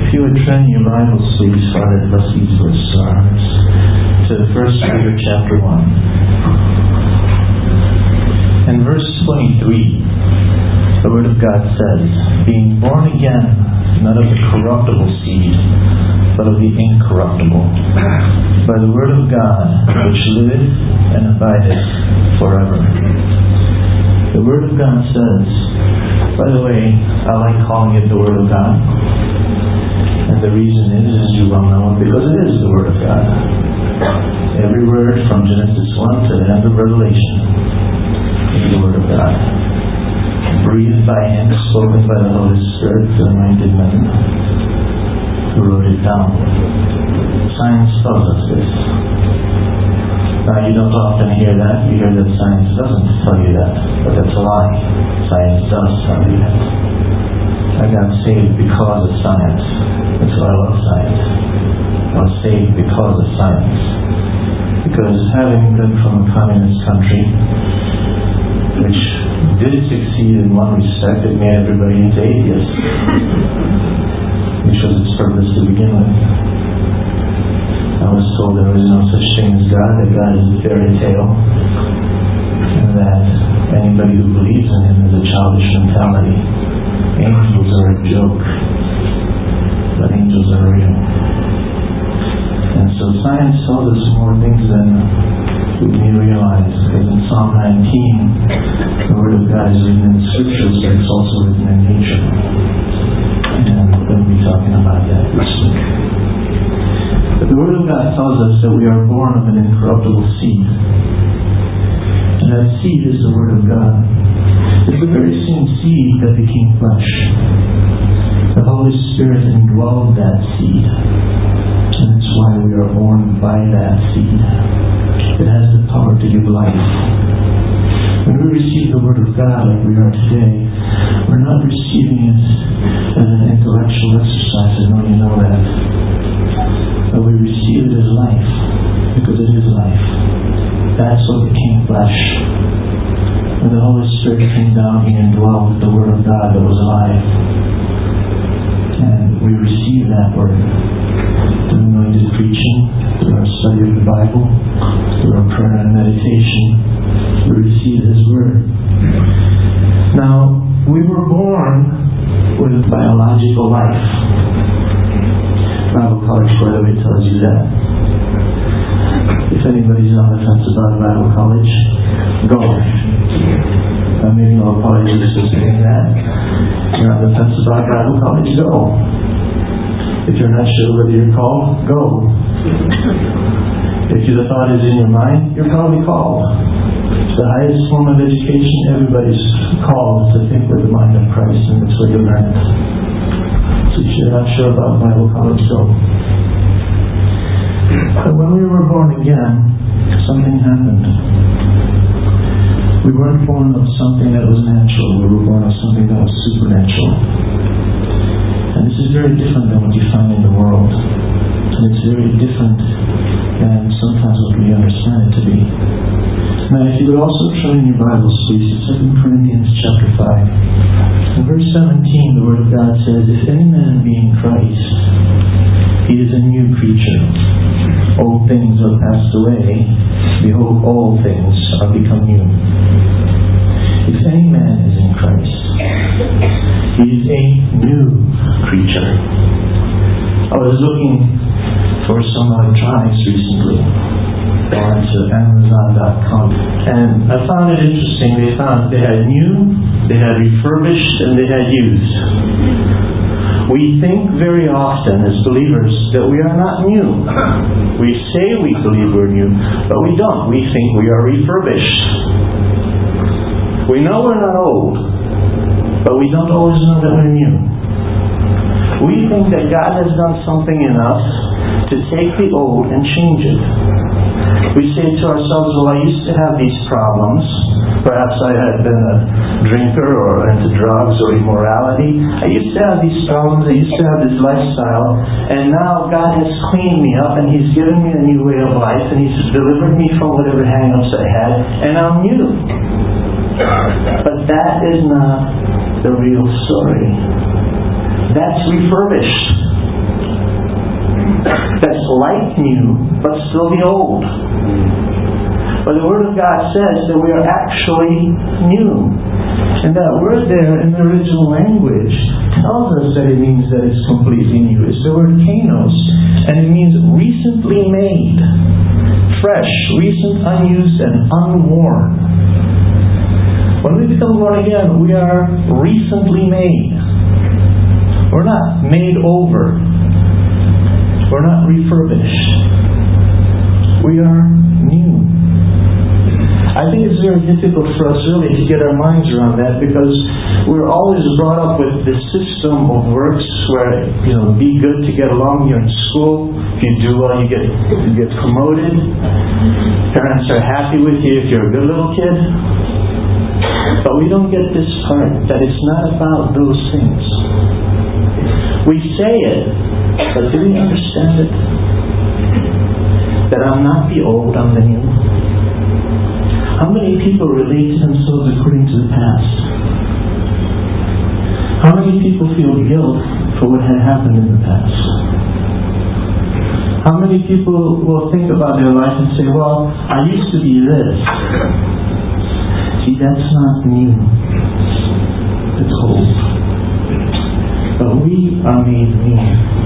If you would turn your Bibles, please, Father, bless these words to our hearts, to 1 Peter chapter 1. In verse 23, the Word of God says, being born again, not of the corruptible seed, but of the incorruptible, by the Word of God, which liveth and abideth forever. The Word of God says, by the way, I like calling it the Word of God. And the reason is, as you well know, because it is the Word of God. Every word from Genesis 1 to the end of Revelation is the Word of God. Breathed by Him, spoken by the Holy Spirit to anointed men who wrote it down. Science tells us this. Now, you don't often hear that. You hear that science doesn't tell you that. But that's a lie. Science does tell you that. I got saved because of science. That's why I love science. I was saved because of science. Because having been from a communist country, which did succeed in one respect, it made everybody into atheists, which was its purpose to begin with. I was told there was no such thing as God, that God is a fairy tale, and that anybody who believes in Him has a childish mentality. Angels are a joke, but angels are real. And so science tells us more things than we realize, because in Psalm 19, the Word of God is written in the Scriptures, but it's also written in nature. And we're going to be talking about that this week. But the Word of God tells us that we are born of an incorruptible seed. And that seed is the Word of God. It's the very same seed that became flesh. The Holy Spirit indwelled that seed. And that's why we are born by that seed. It has the power to give life. When we receive the Word of God like we are today, we're not receiving it as an intellectual exercise. I know you know that. But we receive it as life, because it is life. That's what became flesh. When the Holy Spirit came down, He indwelled the Word of God that was alive. And we receive that Word through anointed preaching, through our study of the Bible, through our prayer and meditation. We receive His Word. Now, we were born with biological life. Bible college, by the way, tells you that. If anybody's on the fence about Bible college, go. Maybe no apologies for saying that. You're on the fence about Bible college, go. If you're not sure whether you're called, go. If the thought is in your mind, you're probably called. It's the highest form of education. Everybody's called to think with the mind of Christ, and that's what you learn. So if you're not sure about Bible college, go. But when we were born again, something happened. We weren't born of something that was natural. We were born of something that was supernatural. And this is very different than what you find in the world. And it's very different than sometimes what we understand it to be. Now, if you would also turn in your Bibles, please, to 2 Corinthians chapter 5. In verse 17, the Word of God says, if any man be in Christ, he is a new creature. Old things are passed away. Behold, all things are become new. If any man is in Christ, he is a new creature. I was looking for some electronics recently. I went to Amazon.com, and I found it interesting. They had new, they had refurbished, and they had used. We think very often as believers that we are not new. We say we believe we're new, but we don't. We think we are refurbished. We know we're not old, but we don't always know that we're new. We think that God has done something in us to take the old and change it. We say to ourselves, well, I used to have these problems. Perhaps I had been a drinker or into drugs or immorality. I used to have these problems. I used to have this lifestyle. And now God has cleaned me up and He's given me a new way of life and He's delivered me from whatever hang-ups I had. And I'm new. But that is not the real story. That's refurbished. like new, but still the old. But the Word of God says that we are actually new. And that word there in the original language tells us that it means that it's completely new. It's the word kainos, and it means recently made, fresh, recent, unused, and unworn. When we become born again, we are recently made. We're not made over. We're not refurbished. We are new. I think it's very difficult for us really to get our minds around that, because we're always brought up with this system of works where, be good to get along. You're in school. If you do well, you get promoted. Parents are happy with you if you're a good little kid. But we don't get this part, that it's not about those things. We say it, but do we understand it? That I'm not the old, I'm the new. How many people relate to themselves according to the past? How many people feel guilt for what had happened in the past? How many people will think about their life and say, well, I used to be this. See, that's not new. It's old. But we are made new.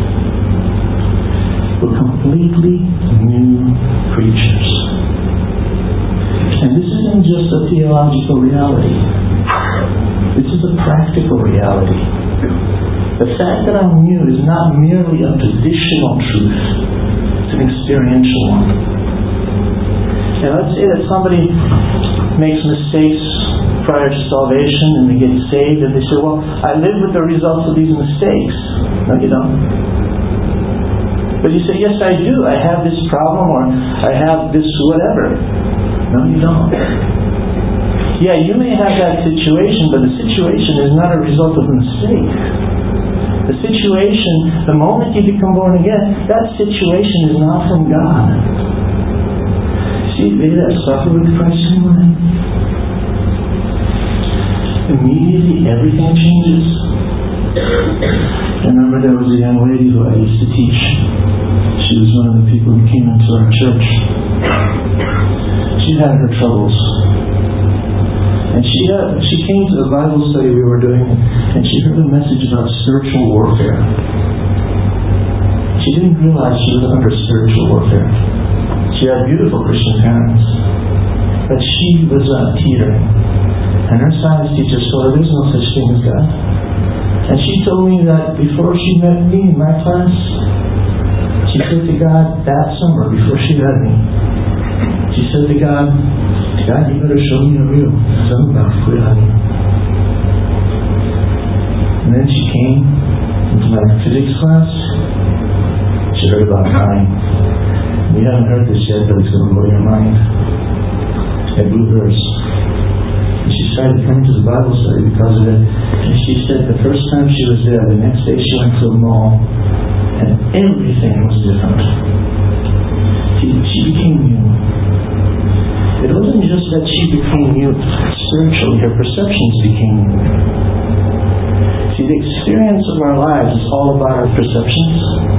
We're completely new creatures. And this isn't just a theological reality. This is a practical reality. The fact that I'm new is not merely a positional truth. It's an experiential one. Now let's say that somebody makes mistakes prior to salvation and they get saved and they say, well, I live with the results of these mistakes. No, you don't. But you say, yes, I do. I have this problem, or I have this whatever. No, you don't. Yeah, you may have that situation, but the situation is not a result of a mistake. The situation, the moment you become born again, that situation is not from God. See, they that suffer with Christ in mind, immediately everything changes. I remember there was a young lady who I used to teach. She was one of the people who came into our church. She had her troubles. And she came to the Bible study we were doing, and she heard a message about spiritual warfare. She didn't realize she was under spiritual warfare. She had beautiful Christian parents, but she was teetering. And her science teacher told her there's no such thing as God. And she told me that before she met me in my class, she said to God that summer before she met me, she said to God, you better show me the real, because I'm about to quit on you. And then she came into my physics class. She heard about time. You haven't heard this yet, but it's going to blow your mind. It blew hers. And she started coming to the Bible study because of it. And she said the first time she was there, the next day she went to the mall, and everything was different. She became new. It wasn't just that she became new spiritually, her perceptions became new. See, the experience of our lives is all about our perceptions.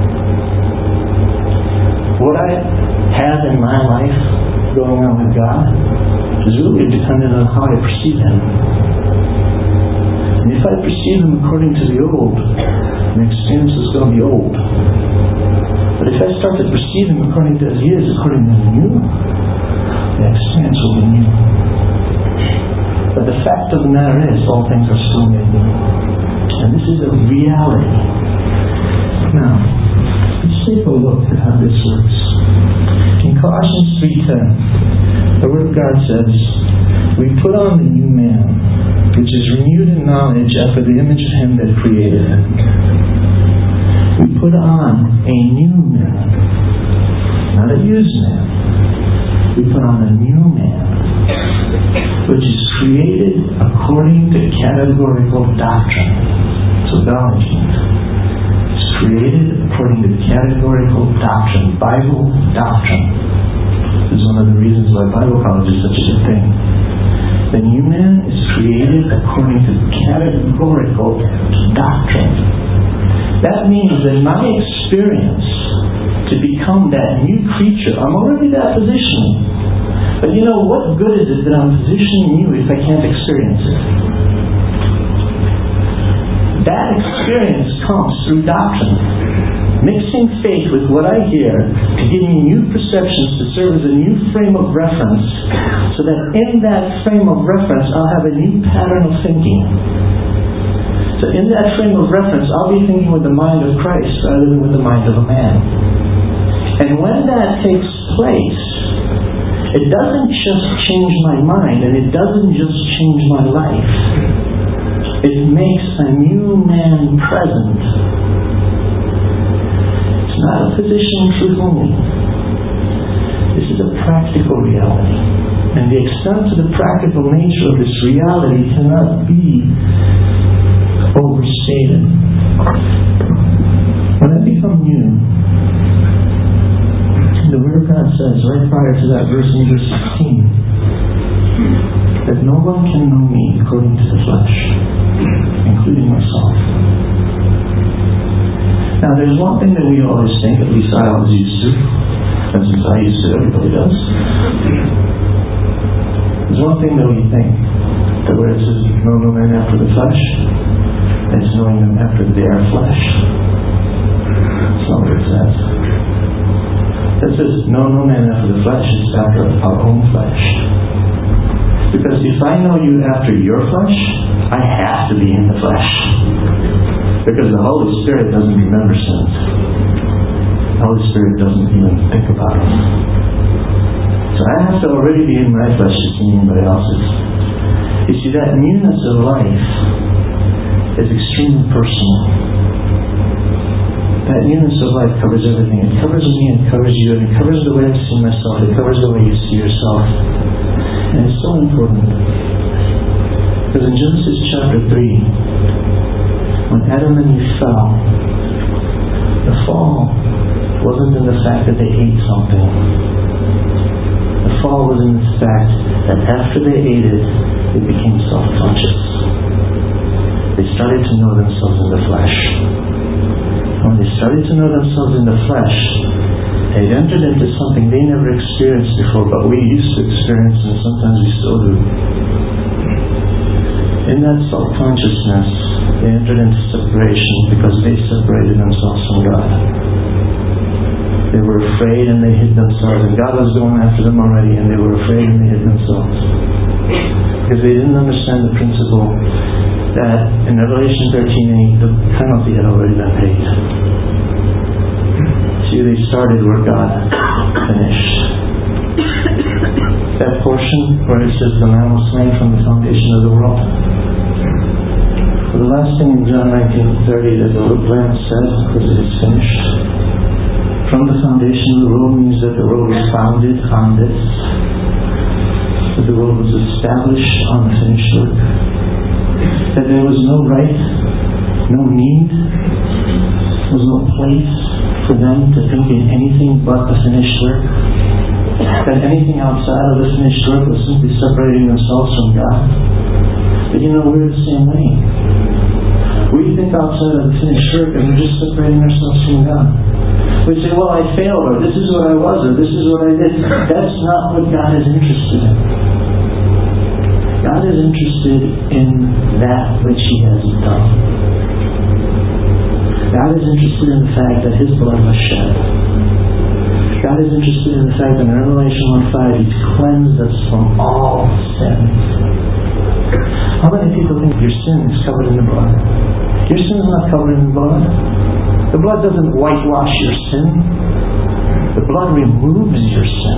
What I have in my life going on with God is really dependent on how I perceive Him. And if I perceive Him according to the old, my experience is going to be old. But if I start to perceive Him according to as He is, according to the new, the experience will be new. But the fact of the matter is, all things are still made new. And this is a reality. Now, let's take a look at how this works. In Colossians 3:10, the Word of God says, we put on the new man, which is renewed in knowledge after the image of Him that created him. We put on a new man, not a used man. We put on a new man, which is created according to categorical doctrine. So knowledge is created according to categorical doctrine, Bible doctrine. This is one of the reasons why Bible college is such a good thing. The new man is created according to categorical doctrine. That means that my experience to become that new creature. I'm already that position. But you know, what good is it that I'm positioning you if I can't experience it? That experience comes through doctrine. Mixing faith with what I hear to give me new perceptions to serve as a new frame of reference, so that in that frame of reference I'll have a new pattern of thinking. So in that frame of reference I'll be thinking with the mind of Christ rather than with the mind of a man. And when that takes place, it doesn't just change my mind, and it doesn't just change my life. It makes a new man present. It's not a position of truth only. This is a practical reality. And the extent to the practical nature of this reality cannot be overstated. When I become new, the Word of God says, right prior to that verse in verse 16, that no one can know me according to the flesh, including myself. Now there's one thing that we always think, at least I always used to, and since I used to, everybody does. There's one thing that we think, that where it says, know no man after the flesh, it's knowing them after they are flesh. That's not what it says. It says, know no man after the flesh, it's after our own flesh. Because if I know you after your flesh, I have to be in the flesh. Because the Holy Spirit doesn't remember sins. The Holy Spirit doesn't even think about them. So I have to already be in my flesh to see anybody else's. You see, that newness of life is extremely personal. That newness of life covers everything. It covers me, it covers you, and it covers the way I see myself. It covers the way you see yourself. And it's so important. Because in Genesis chapter 3, when Adam and Eve fell, the fall wasn't in the fact that they ate something. The fall was in the fact that after they ate it, they became self-conscious. They started to know themselves in the flesh. When they started to know themselves in the flesh, they entered into something they never experienced before, but we used to experience, and sometimes we still do. In that self-consciousness, they entered into separation because they separated themselves from God. They were afraid and they hid themselves, and God was going after them already, and they were afraid and they hid themselves. Because they didn't understand the principle that in Revelation 13:8, the penalty had already been paid. See, they started where God finished. That portion where it says the Lamb was slain from the foundation of the world. The last thing in John 19:30 that the Lamb said was it is finished. From the foundation of the world means that the world was founded on this. That the world was established on the finished work. That there was no right, no need, there was no place for them to think in anything but the finished work. That anything outside of the finished work was simply separating themselves from God. But you know, we're the same way. We think outside of the finished work and we're just separating ourselves from God. We say, well, I failed, or this is what I was, or this is what I did. That's not what God is interested in. God is interested in that which He has done. God is interested in the fact that His blood was shed. God is interested in the fact that in Revelation 1:5 He's cleansed us from all sin. How many people think your sin is covered in the blood? Your sin is not covered in the blood. The blood doesn't whitewash your sin. The blood removes your sin.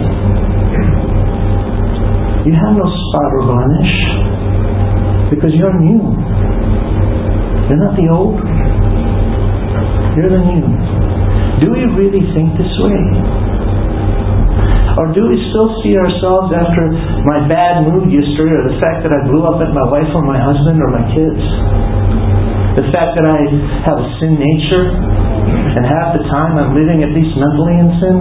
You have no spot or blemish because you're new. You're not the old. You're the new. Do we really think this way? Or do we still see ourselves after my bad mood yesterday, or the fact that I blew up at my wife or my husband or my kids? The fact that I have a sin nature and half the time I'm living at least mentally in sin?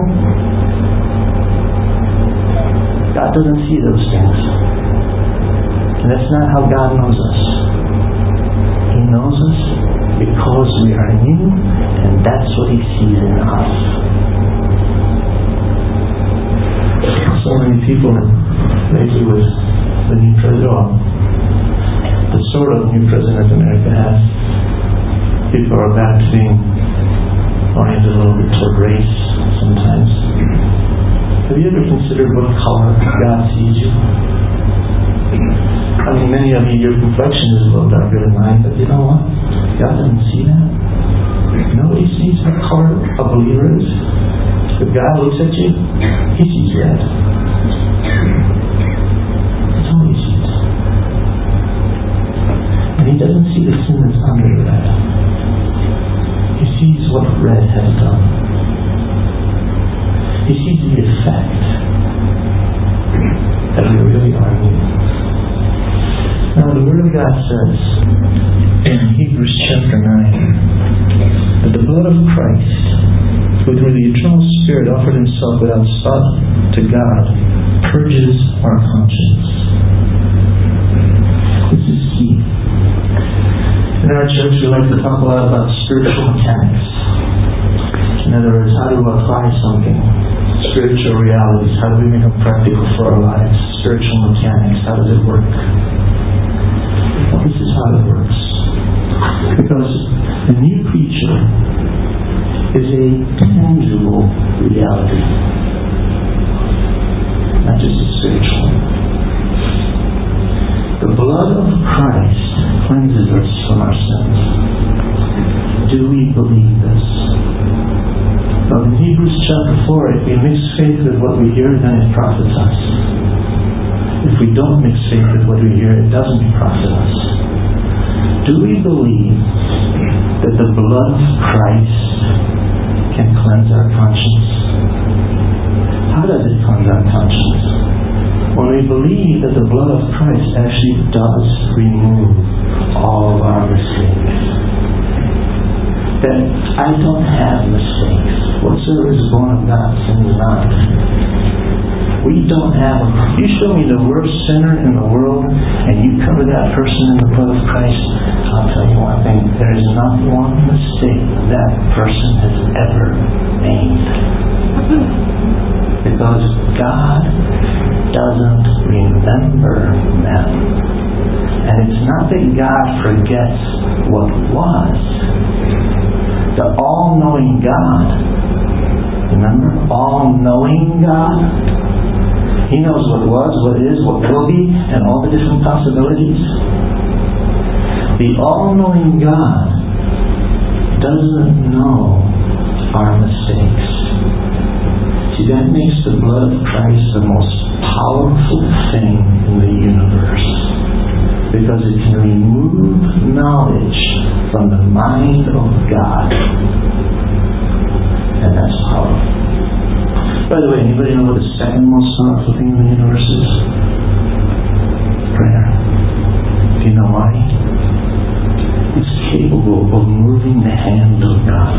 God doesn't see those things. And that's not how God knows us. He knows us because we are new, and that's what He sees in us. many people lately with the new president, the sort of new president America has. People are back to being oriented a little bit toward race sometimes. Have you ever considered what color God sees you? I mean, many of you, your complexion is a little darker than mine, but you know what? God doesn't see that. Nobody sees what color a believer is. If God looks at you, He sees red. That's all He sees. And He doesn't see the sin that's under the red. He sees what red has done. He sees the effect that we really are new. Now the Word of God says in Hebrews chapter 9 that the blood of Christ, who through the eternal Spirit offered Himself without spot to God, purges our conscience. This is key. In our church we like to talk a lot about spiritual mechanics. In other words, how to apply something. Spiritual realities. How do we make them practical for our lives? Spiritual mechanics. How does it work? Well, this is how it works. Because the new creature is a tangible reality. Not just a spiritual one. The blood of Christ cleanses us from our sins. Do we believe this? Well, in Hebrews chapter 4, if we mix faith with what we hear, then it profits us. If we don't mix faith with what we hear, it doesn't profit us. Do we believe that the blood of Christ can cleanse our conscience? How does it cleanse our conscience? When we believe that the blood of Christ actually does remove all of our mistakes. That I don't have mistakes. Whatsoever is born of God sins not. We don't have them. You show me the worst sinner in the world and you cover that person in the blood of Christ, I'll tell you one thing. There is not one mistake that person has ever made. Because God doesn't remember them. And it's not that God forgets what was. The all-knowing God, remember? All-knowing God. He knows what was, what is, what will be, and all the different possibilities. The all-knowing God doesn't know our mistakes. See, that makes the blood of Christ the most powerful thing in the universe. Because it can remove knowledge from the mind of God. And that's powerful. By the way, anybody know what the second most powerful thing in the universe is? Prayer. Do you know why? It's capable of moving the hand of God.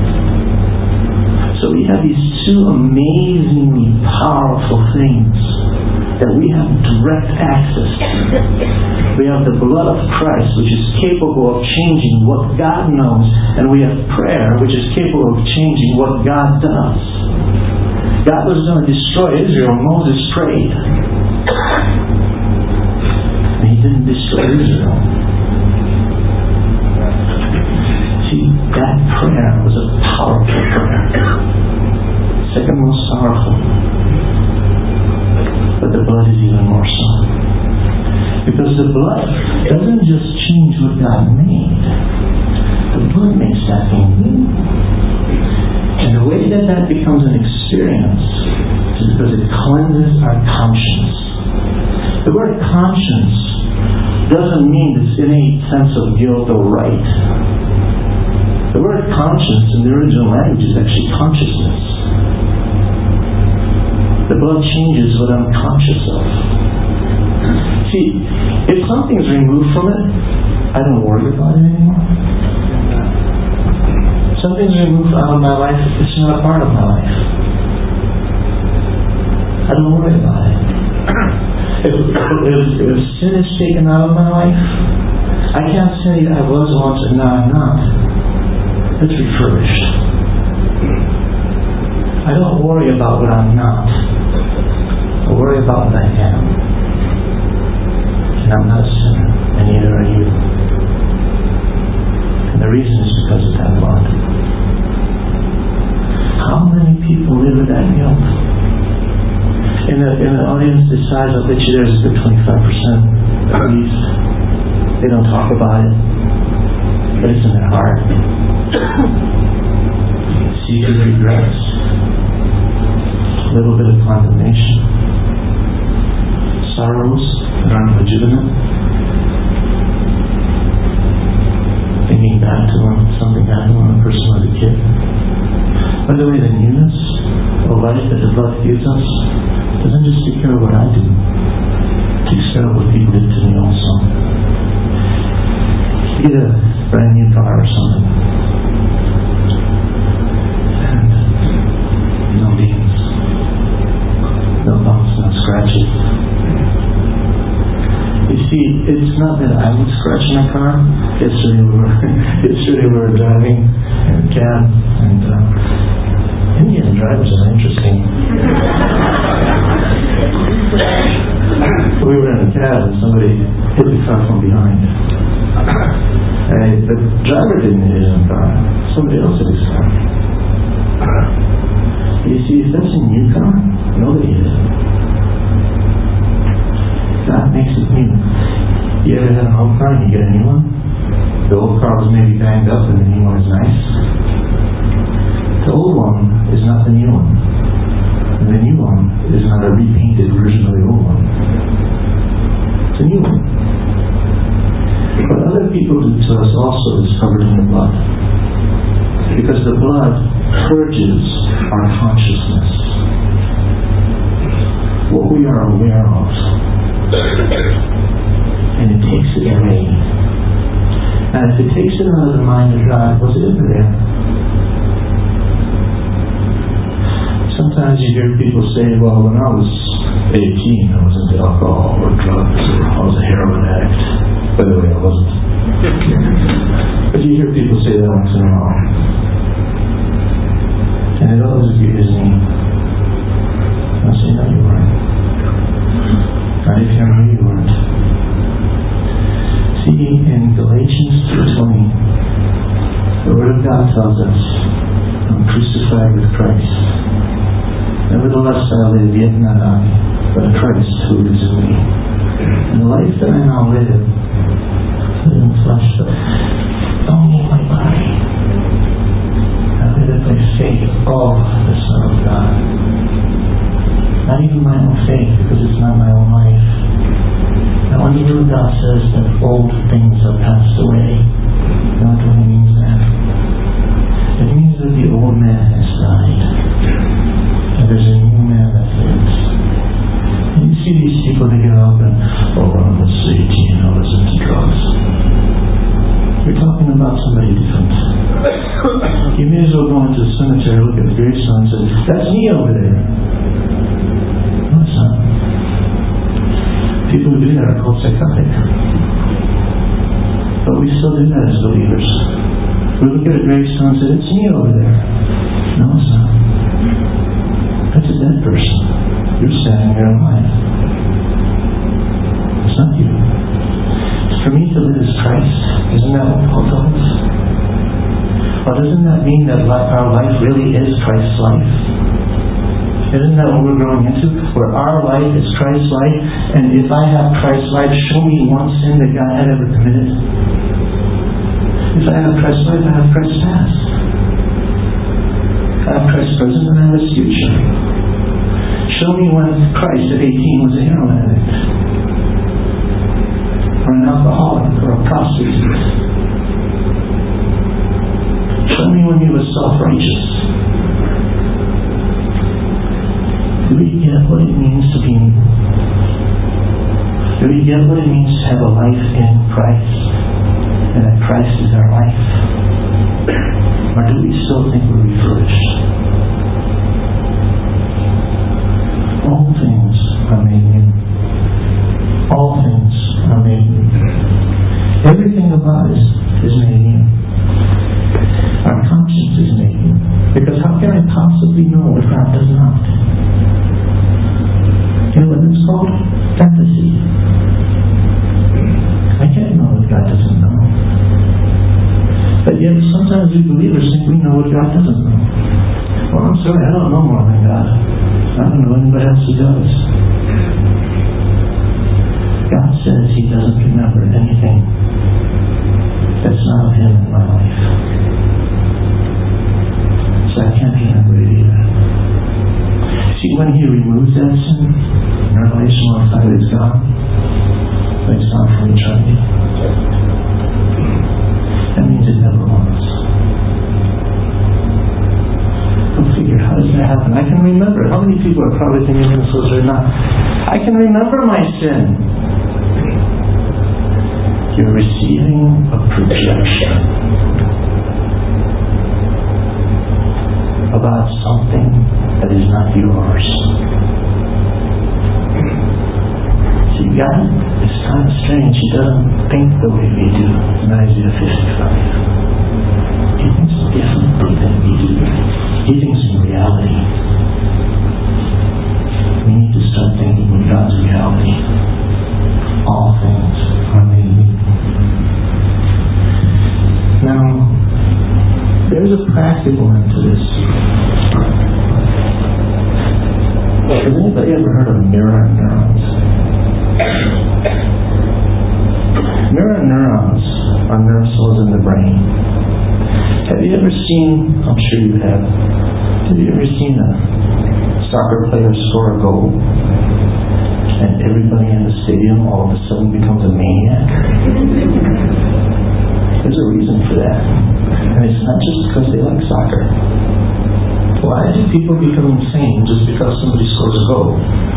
So we have these two amazingly powerful things that we have direct access to. We have the blood of Christ, which is capable of changing what God knows, and we have prayer, which is capable of changing what God does. God was going to destroy Israel. Moses prayed. And He didn't destroy Israel. See, that prayer was a powerful prayer. Second most powerful. But the blood is even more so. Because the blood doesn't just change what God made. The blood makes that thing new. And the way that that becomes an experience is because it cleanses our conscience. The word conscience doesn't mean this innate sense of guilt or right. The word conscience in the original language is actually consciousness. The blood changes what I'm conscious of. See, if something's removed from it, I don't worry about it anymore. Something's removed out of my life, it's not a part of my life. I don't worry about it. If sin is taken out of my life, I can't say I was once and now I'm not. It's refurbished. I don't worry about what I'm not. I worry about what I am. And I'm not a sinner, and neither are you. And the reason is because of that blood. How many people live with that guilt? In the audience this size, I bet you there's a good 25% at least. They don't talk about it, but it's in their heart. Secret regrets, a little bit of condemnation, sorrows that aren't legitimate, thinking back to when something happened when a person was a kid. By the way, the newness of life that the blood gives us doesn't just take care of what I do, it takes care of what people did to me also. You get a brand new car or something, and no dings, no bumps, no scratches. You see, it's not that I would scratch my car. Yesterday we were driving in a cab, and Indian drivers are interesting. We were in a cab and somebody hit the car from behind. The driver didn't hit his own car. Somebody else hit his car. You see, if that's a new car, nobody hit it. God makes it new. You ever had an old car and you get a new one? The old car was maybe banged up and the new one is nice. The old one is not the new one. And the new one is not a repainted version of the old one. It's a new one. What other people do to us also is covered in the blood. Because the blood purges our consciousness. What we are aware of. And it takes it away. And if it takes it out of the mind of God, what's it ever there? Sometimes you hear people say, well, when I was 18, I was into alcohol or drugs, or I was a heroin addict. By the way, I wasn't. But you hear people say that once in a while. And it always agrees me. I say, no, you weren't. Not if you know you weren't. See, in Galatians 2:20, the Word of God tells us, I'm crucified with Christ. Nevertheless, I live, yet not I, but Christ who is in me. And the life that I now live is in the flesh, but don't need my body. I live it by faith of the Son of God. Not even my own faith, because it's not my own life. Now, when the Word of God says that old things have passed away, you know what it means that? It means that the old man has died. And there's a new man that lives. And you see these people, they get up and, oh, when I was 18, I was into drugs. You're talking about somebody different. You may as well go into the cemetery, look at the gravestone and say, that's me over there. No, it's not. People who do that are called psychotic. But we still do that as believers. We look at a gravestone and say, it's me over there. No, it's not. That's a dead person. You're standing there alive. It's not you. For me to live is Christ. Isn't that what Paul tells us? Or doesn't that mean that our life really is Christ's life? Isn't that what we're growing into? Where our life is Christ's life, and if I have Christ's life, show me one sin that God had ever committed. If I have Christ's life, I have Christ's past. I have Christ's present and I have His future. Show me when Christ at 18 was a heroin addict, or an alcoholic, or a prostitute. Show me when he was self-righteous. Do we get what it means to be new? Do we get what it means to have a life in Christ, and that Christ is our life? Or do we still think we're refurbished? All things are made new. All things are made new. Everything about us is made new. Our conscience is made new. Because how can I possibly know what God does not? You You know what it's called? Fantasy. I can't know what God doesn't know. But yet sometimes we believers think we know what God doesn't know. Well, I'm sorry, I don't know more than God. I don't know anybody else who does. God says He doesn't remember anything that's not of Him in my life. So I can't remember it either. See, when He removes that sin, in Revelation 1:5, it's gone. But it's gone for eternity. That means it never was. Go figure, how does that happen? I can remember. How many people are probably thinking themselves right now? I can remember my sin. You're receiving a projection about something that is not yours. See, God is kind of strange. He doesn't think the way we do in Isaiah 55. He thinks differently than we do. He thinks in reality. We need to start thinking in God's reality. All things are made new. Now, there's a practical end to this. Has anybody ever heard of mirror neurons? Mirror neurons are nerve cells in the brain. Have you ever seen, I'm sure you have you ever seen a soccer player score a goal and everybody in the stadium all of a sudden becomes a maniac? There's a reason for that. And it's not just because they like soccer. Why do people become insane just because somebody scores a goal?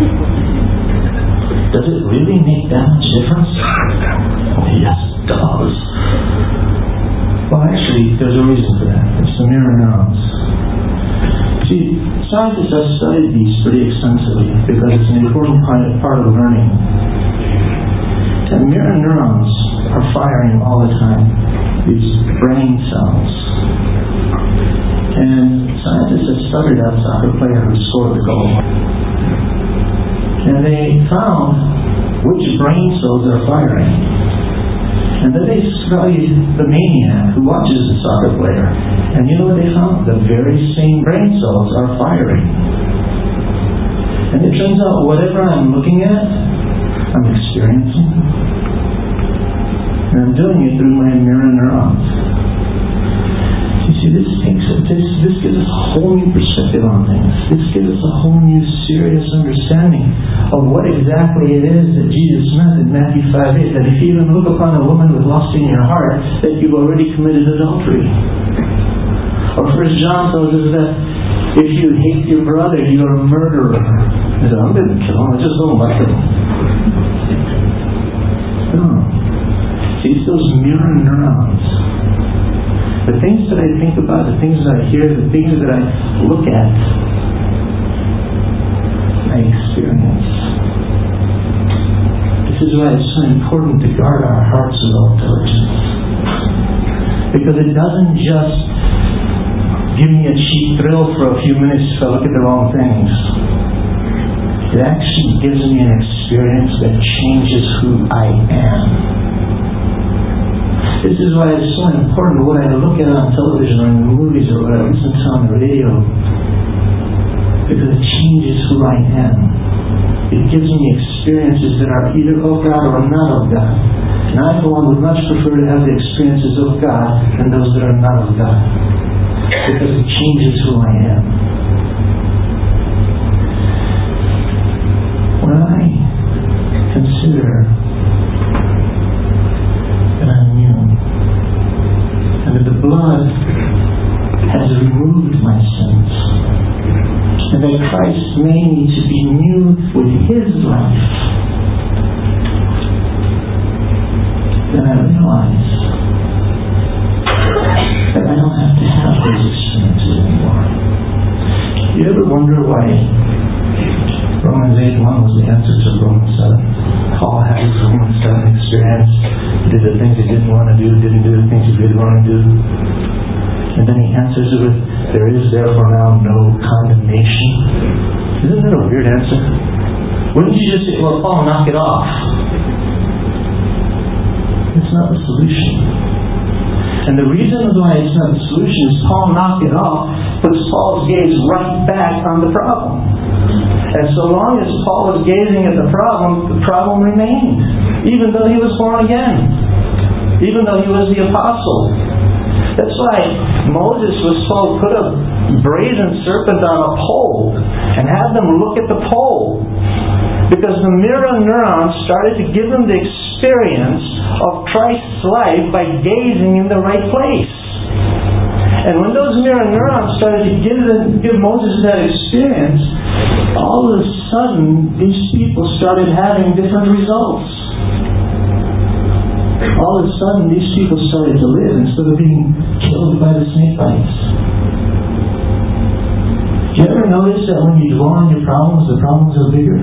Does it really make that much difference? Oh, yes, it does. Well, actually, there's a reason for that. It's the mirror neurons. See, scientists have studied these pretty extensively because it's an important part of learning. And mirror neurons are firing all the time. These brain cells. And scientists have studied that soccer player who scored the goal. And they found which brain cells are firing. And then they studied the maniac who watches the soccer player. And you know what they found? The very same brain cells are firing. And it turns out whatever I'm looking at, I'm experiencing. And I'm doing it through my mirror neurons. You see, this gives us a whole new perspective on things. This gives us a whole new serious understanding of what exactly it is that Jesus meant in Matthew 5:8, that if you even look upon a woman with lust in your heart, that you've already committed adultery. Or 1 John tells us that if you hate your brother, you're a murderer. I said, I'm going to kill him, I just don't like him. No. See, it's those mirror neurons. The things that I think about, the things that I hear, the things that I look at, I experience. This is why it's so important to guard our hearts with all diligence. Because it doesn't just give me a cheap thrill for a few minutes if I look at the wrong things. It actually gives me an experience that changes who I am. This is why it's so important what I look at on television or in the movies or what I listen to on the radio. Because it changes who I am. It gives me experiences that are either of God or not of God. And I, for one, would much prefer to have the experiences of God than those that are not of God. Because it changes who I am. When I consider that I'm new, and that the blood has removed my sins, and that Christ made me to be new with His life, then I realize that I don't have to have those experiences anymore. You ever wonder why Romans 8:1 was the answer to Romans 7? Paul had his Romans 7 experience. He did the things he didn't want to do, didn't do the things he did want to do. And then he answers it with, there is therefore now no condemnation. Isn't that a weird answer? Wouldn't you just say, well, Paul, knock it off? It's not the solution. And the reason why it's not the solution is Paul knocked it off, puts Paul's gaze right back on the problem. And so long as Paul was gazing at the problem remained. Even though he was born again. Even though he was the apostle. That's why Moses was told, put a brazen serpent on a pole and have them look at the pole. Because the mirror neurons started to give them the experience of Christ's life by gazing in the right place. And when those mirror neurons started to give Moses that experience, all of a sudden these people started having different results. All of a sudden these people started to live instead of being killed by the snake bites. Do you ever notice that when you dwell on your problems, the problems are bigger?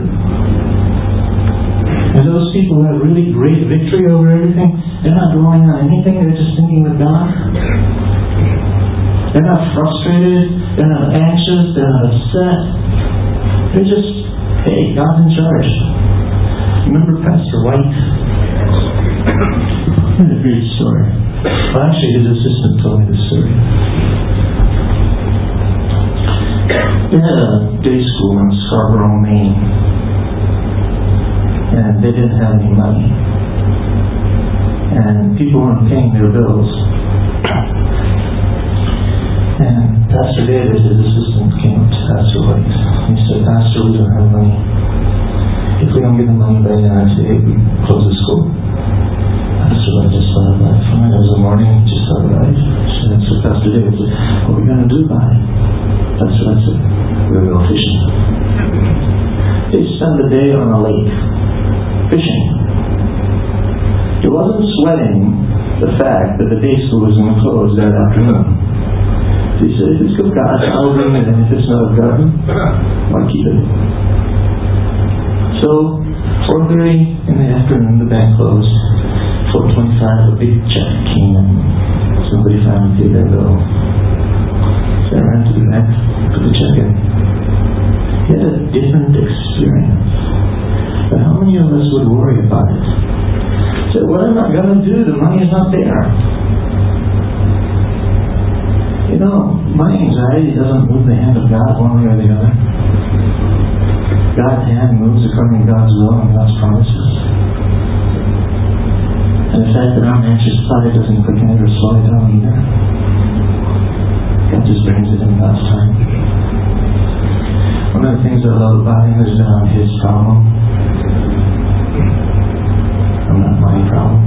And those people who have really great victory over everything, they're not dwelling on anything, they're just thinking with God. They're not frustrated, they're not anxious, they're not upset. They're just, hey, God's in charge. Remember Pastor White? What a great story. Well, actually, his assistant told me this story. They had a day school in Scarborough, Maine. And they didn't have any money. And people weren't paying their bills. And Pastor David, his assistant, came up to Pastor White. He said, Pastor, we don't have money. If we don't get the money by the end of the day, we close the school. Pastor White just thought about it. It was a morning, he just thought about it. So Pastor David said, what are we going to do about it? Pastor White said, we're going to go fishing. They spent the day on a lake, fishing. He wasn't sweating the fact that the day school was going to close that afternoon. He said, if it's of God, I'll bring it, and if it's not of God, I'll keep it. So, 4:30 in the afternoon, the bank closed. 4:25, a big check came in. Somebody finally paid their bill. So I ran to the bank, put the check in. He had a different experience. But how many of us would worry about it? Say, what am I going to do? The money is not there. You know, my anxiety doesn't move the hand of God one way or the other. God's hand moves according to God's will and God's promises. And the fact that I'm anxious about it doesn't quicken it or slow it down either. God just brings it in God's time. One of the things I love about Him is that I'm His problem. I'm not my problem.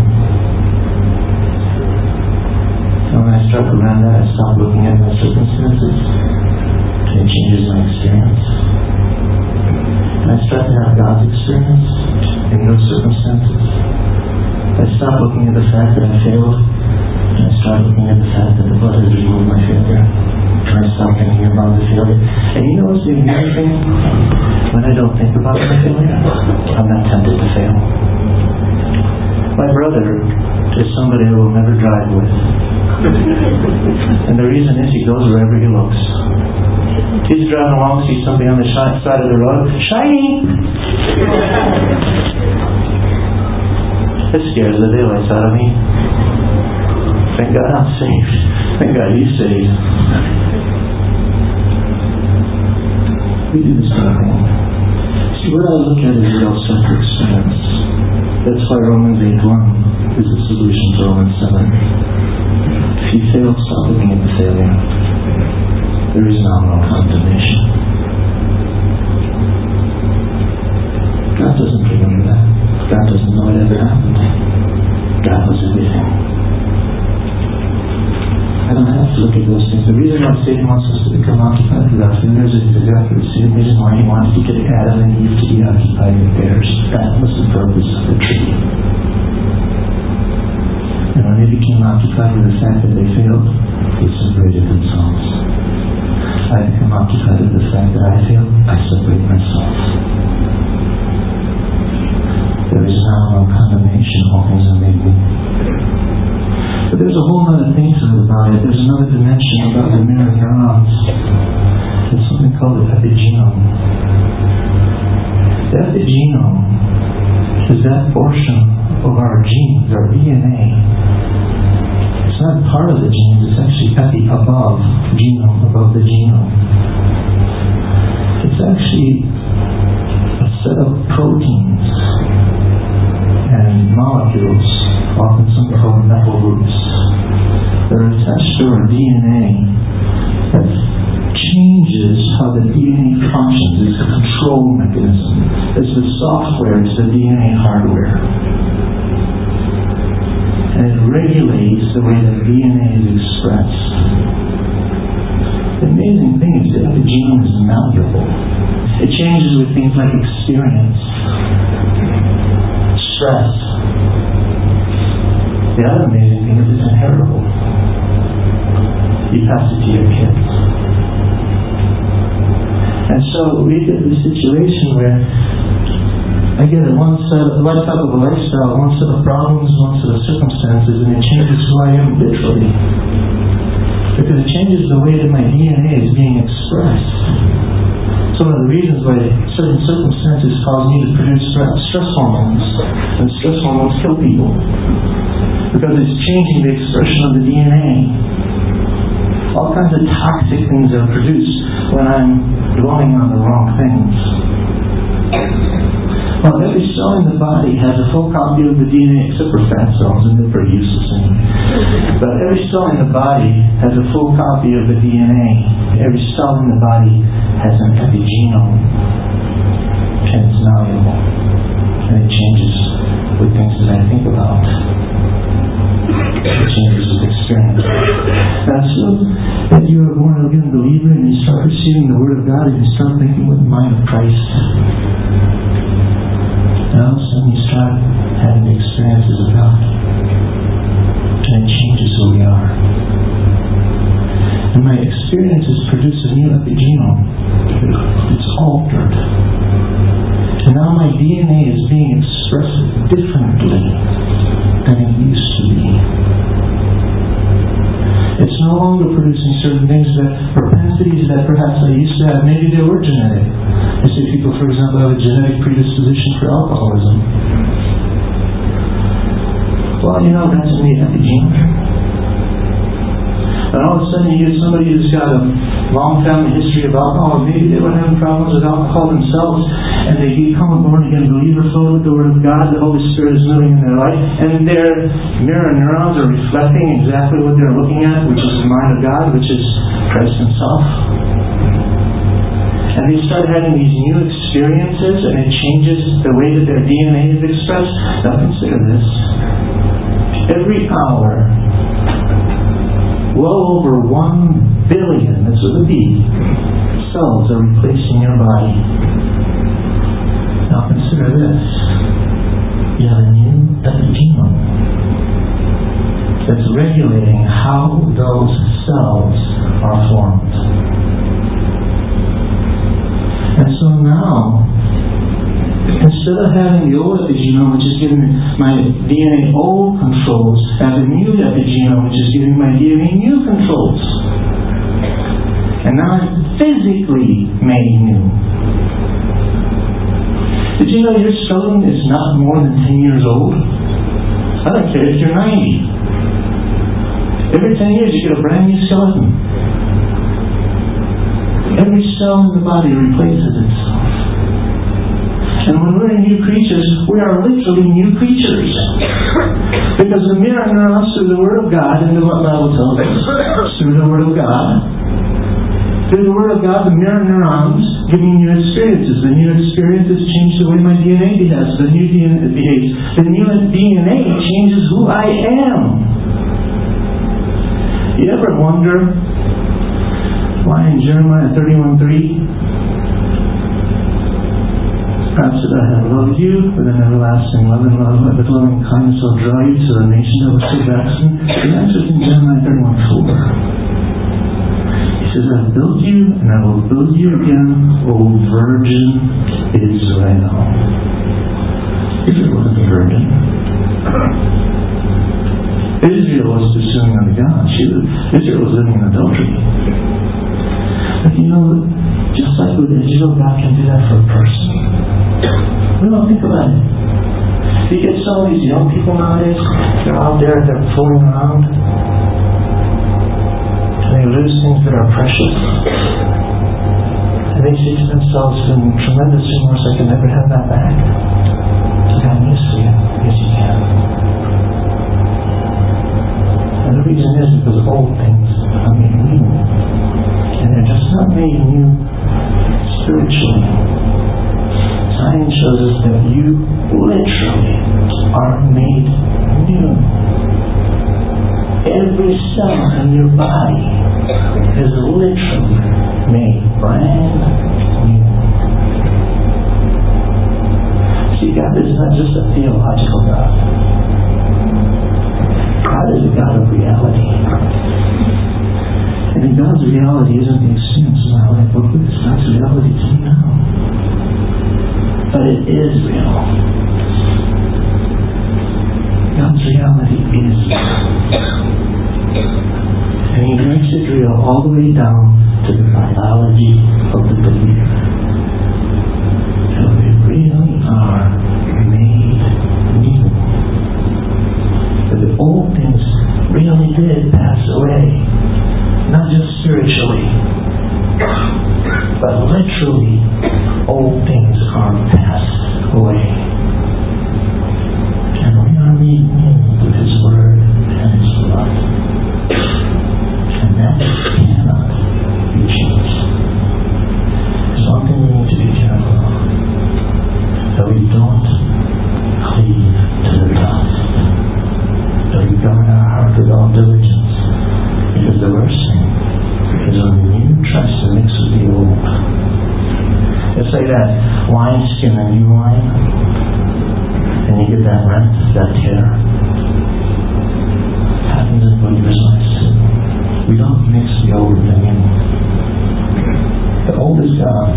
And when I start to learn that, I stop looking at my circumstances. And it changes my experience. And I start to have God's experience in those circumstances. I stop looking at the fact that I failed. And I start looking at the fact that the blood has removed my failure. And I stop thinking about the failure. And you know what's the amazing thing? When I don't think about my failure, I'm not tempted to fail. My brother is somebody I will never drive with. And the reason is he goes wherever he looks. He's driving along, sees something on the side of the road. Shiny! It scares the daylights out of me. Thank God I'm saved. Thank God He's saved. We do the same thing. See, what I look at is real self experience. That's why Romans 8:1 is the solution to Romans 7. If you fail, stop looking at the failure. There is now no condemnation. God doesn't remember that. God doesn't know it ever happened. God knows everything. I don't have to look at those things. The reason why Satan wants us to become occupied with our failures is exactly the same reason why he wanted to get Adam and Eve to be occupied with theirs. That was the purpose of the tree. And when they became occupied with the fact that they failed, they separated themselves. I become occupied with the fact that I failed, I separate myself. There is now no condemnation, all things are made new. But there's a whole other thing to it about it. There's another dimension about the mirror neurons. There's something called the epigenome. The epigenome is that portion of our genes, our DNA. It's not part of the genes, it's actually above the genome. It's actually a set of proteins and molecules, often something called methyl groups, that are attached to our DNA that changes how the DNA functions. It's a control mechanism. It's the software, it's the DNA hardware. And it regulates the way that DNA is expressed. The amazing thing is the epigenome is malleable. It changes with things like experience, stress. The other amazing thing is it's inheritable. You pass it to your kids. And so we get this situation where I get one type of a lifestyle, one set of problems, one set of circumstances, and it changes who I am literally. Because it changes the way that my DNA is being expressed. It's one of the reasons why certain circumstances cause me to produce stress hormones. And stress hormones kill people. Because it's changing the expression of the DNA. All kinds of toxic things are produced when I'm dwelling on the wrong things. Well, every cell in the body has a full copy of the DNA, except for fat cells, and they're pretty useless anyway. But every cell in the body has a full copy of the DNA. Every cell in the body has an epigenome. And it's malleable. And it changes with things that I think about. It changes with experience. Now, so that you are a born again believer and you start receiving the Word of God and you start thinking with the mind of Christ. And all of a sudden you start having the experiences of God. And it changes who we are. And my experiences produce a new epigenome. It's altered. And now my DNA is being expressed differently than it used to be. It's no longer producing certain things propensities that perhaps I used to have. Maybe they were genetic. I see people, for example, have a genetic predisposition for alcoholism. Well, that's in the epigenome. And all of a sudden you get somebody who's got a long family history of alcohol. Maybe they were having problems with alcohol themselves, and they become a born-again believer filled with the Word of God. The Holy Spirit is living in their life, and their mirror neurons are reflecting exactly what they're looking at, which is the mind of God, which is Christ Himself. And they start having these new experiences, and it changes the way that their DNA is expressed. Now consider this. Every hour, well over 1 billion, that's with a B, cells are replaced in your body. Now consider this. You have a new epigenome that's regulating how those cells are formed. And so now, instead of having the old epigenome, which is giving my DNA old controls, I have a new epigenome, which is giving my DNA new controls. And now I'm physically made new. Did you know your skeleton is not more than 10 years old? I don't care if you're 90. Every 10 years you get a brand new skeleton. Every cell in the body replaces itself. And when we're new creatures, we are literally new creatures. Because the mirror neurons through the Word of God, and what the Bible tells us, through the Word of God, through the Word of God, the mirror neurons give me new experiences. The new experiences change the way my DNA behaves. The new DNA behaves. The new DNA changes who I am. You ever wonder why in Jeremiah 31:3, God said, I have loved you with an everlasting love, and with loving kindness I'll draw you to the nation that was so vexing. The answer is in Jeremiah 31:4. He says, I have built you, and I will build you again, O virgin Israel. Israel wasn't a virgin. Israel was pursuing other gods. Israel was living in adultery. But just like with Israel, God can do that for a person. We don't think about it. You get some of these young people nowadays, they're out there, they're fooling around. And they lose things that are precious. And they say to themselves in tremendous remorse, I can never have that back. So God needs for you. Yes, you can. And the reason is because old things are made new. And they're just not made new spiritually. Science shows us that you literally are made new. Every cell in your body is literally made brand new. See, God is not just a theological God. God is a God of reality. And in God's reality isn't the experience of my life. Look, it's God's reality to me now. But it is real. God's reality is real. And He makes it real all the way down to the biology of the believer. So we really are made new. But the old things really did pass away. Not just spiritually, but literally, old things are passed away. And we are made new through His Word and His blood. And that cannot be changed. There's one thing we need to be careful of, that we don't cleave to the dust. That we guard our heart with all diligence. Because the worst thing is when the new tries to mix with the old. It's like that wine skin and new wine, and you get that rent, that tear. Happens in believers' lives too. We don't mix the old with the new. The old is gone,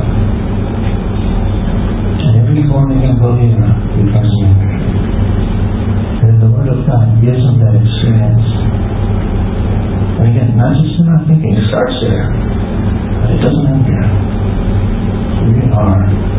and every born-again believer becomes new. And the Word of God gives them that experience. And again, not just in our thinking, it starts there, but it doesn't end there. We are